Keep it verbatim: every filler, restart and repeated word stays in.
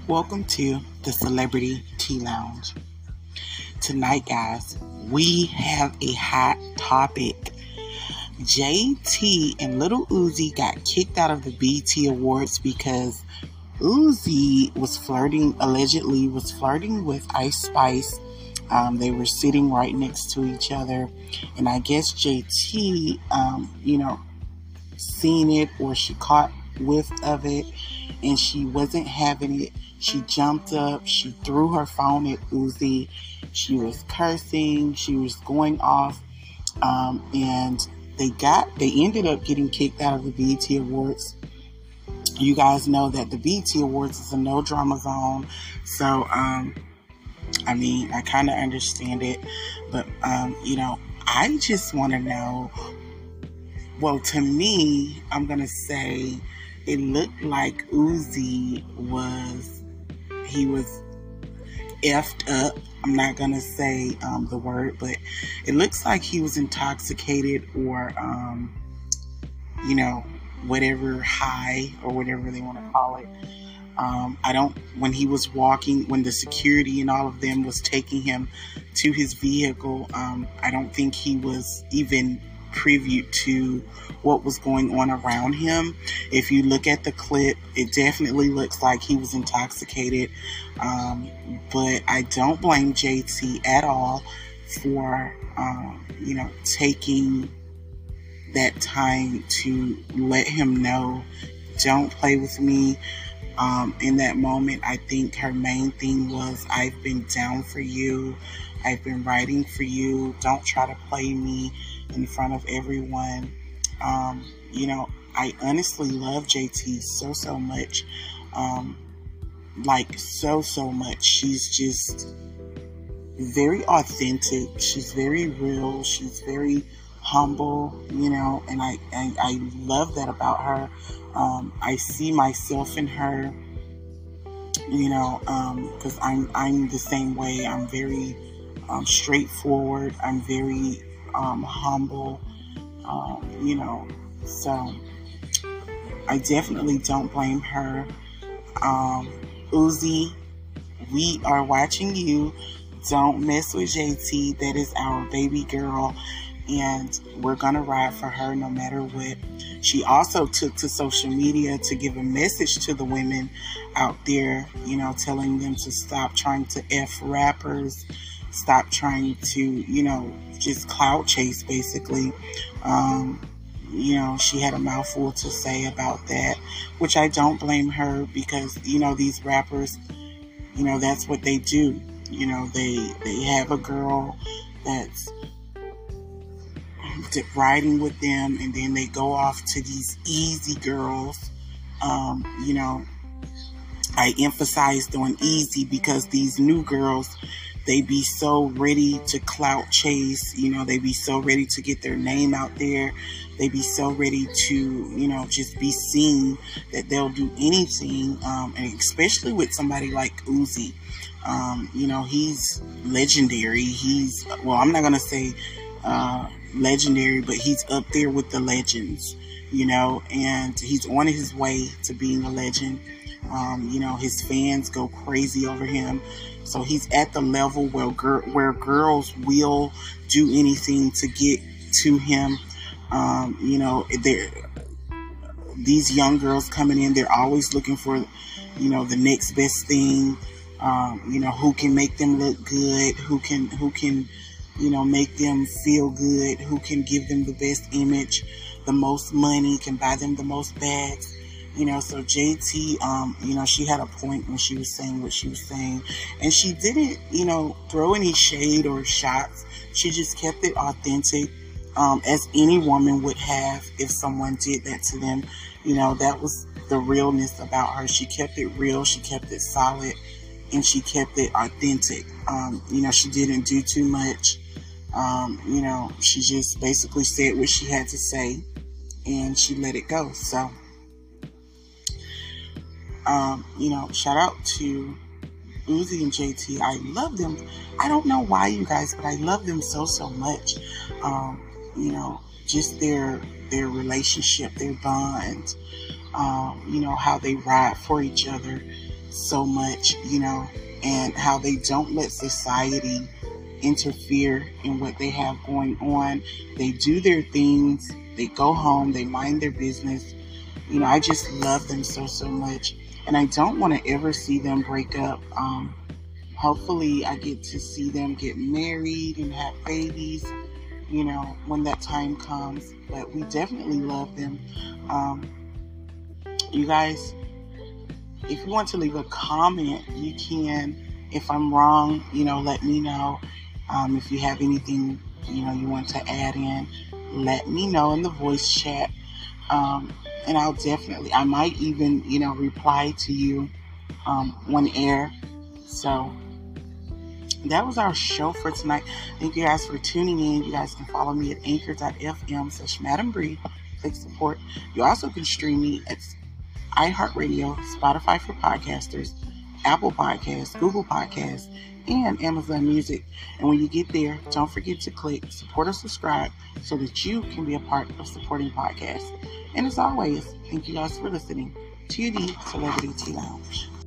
Welcome to the Celebrity Tea Lounge. Tonight, guys, we have a hot topic. J T and Lil Uzi got kicked out of the B E T Awards because Uzi was flirting, allegedly was flirting with Ice Spice. Um, they were sitting right next to each other, and I guess J T, um, you know, seen it, or she caught whiff of it, and she wasn't having it. She jumped up, she threw her phone at Uzi, she was cursing, she was going off, um, and they got, they ended up getting kicked out of the B E T Awards. You guys know that the B E T Awards is a no drama zone, so, um, I mean, I kind of understand it, but, um, you know, I just want to know, well, to me, I'm going to say it looked like Uzi was, he was effed up. I'm not going to say um, the word, but it looks like he was intoxicated or, um, you know, whatever high or whatever they want to call it. Um, I don't, when he was walking, when the security and all of them was taking him to his vehicle, um, I don't think he was even privy to what was going on around him. If you look at the clip, it definitely looks like he was intoxicated. Um, but I don't blame J T at all for, um, you know, taking that time to let him know, don't play with me. Um, in that moment, I think her main thing was, I've been down for you. I've been writing for you. Don't try to play me in front of everyone. Um, you know, I honestly love J T so, so much. Um, like, so, so much. She's just very authentic. She's very real. She's very humble, you know, and I, I, I love that about her. Um, I see myself in her, you know, um, cause I'm, I'm the same way. I'm very, um, straightforward. I'm very, um, humble, um, you know, so I definitely don't blame her. Um, Uzi, we are watching you. Don't mess with J T. That is our baby girl, and we're gonna ride for her no matter what. She also took to social media to give a message to the women out there, you know, telling them to stop trying to F rappers, stop trying to, you know, just clout chase, basically. Um, you know, she had a mouthful to say about that, which I don't blame her, because, you know, these rappers, you know, that's what they do. You know, they, they have a girl that's riding with them, and then they go off to these easy girls. Um, you know, I emphasized on easy because these new girls, they be so ready to clout chase, you know, they be so ready to get their name out there. They be so ready to, you know, just be seen that they'll do anything. Um, and especially with somebody like Uzi, um, you know, he's legendary. He's, well, I'm not going to say, uh, legendary, but he's up there with the legends, you know, and he's on his way to being a legend. Um, you know, his fans go crazy over him. So he's at the level where, gir- where girls will do anything to get to him. Um, you know, they're, these young girls coming in, they're always looking for, you know, the next best thing. Um, you know, who can make them look good, who can, who can, you know, make them feel good, who can give them the best image, the most money, can buy them the most bags. You know, so J T, um, you know, she had a point when she was saying what she was saying. And she didn't, you know, throw any shade or shots. She just kept it authentic, um, as any woman would have if someone did that to them. You know, that was the realness about her. She kept it real. She kept it solid. And she kept it authentic. Um, you know, she didn't do too much. Um, you know, she just basically said what she had to say, and she let it go. So, um, you know, shout out to Uzi and J T. I love them. I don't know why, you guys, but I love them so, so much. Um, you know, just their, their relationship, their bond, um, you know, how they ride for each other. so much, you know, and how they don't let society interfere in what they have going on. They do their things, they go home, they mind their business. You know, I just love them so, so much. And I don't want to ever see them break up. Um, hopefully I get to see them get married and have babies, you know, when that time comes. But we definitely love them. Um, you guys, if you want to leave a comment, you can. If I'm wrong, you know, let me know. Um, if you have anything, you know, you want to add in, let me know in the voice chat. Um, and I'll definitely, I might even, you know, reply to you um, on air. So that was our show for tonight. Thank you guys for tuning in. You guys can follow me at anchor.fm slash Madam Bree. Click support. You also can stream me at iHeartRadio, Spotify for podcasters, Apple Podcasts, Google Podcasts, and Amazon Music. And when you get there, don't forget to click support or subscribe so that you can be a part of supporting podcasts. And as always, thank you guys for listening to the Celebrity Tea Lounge.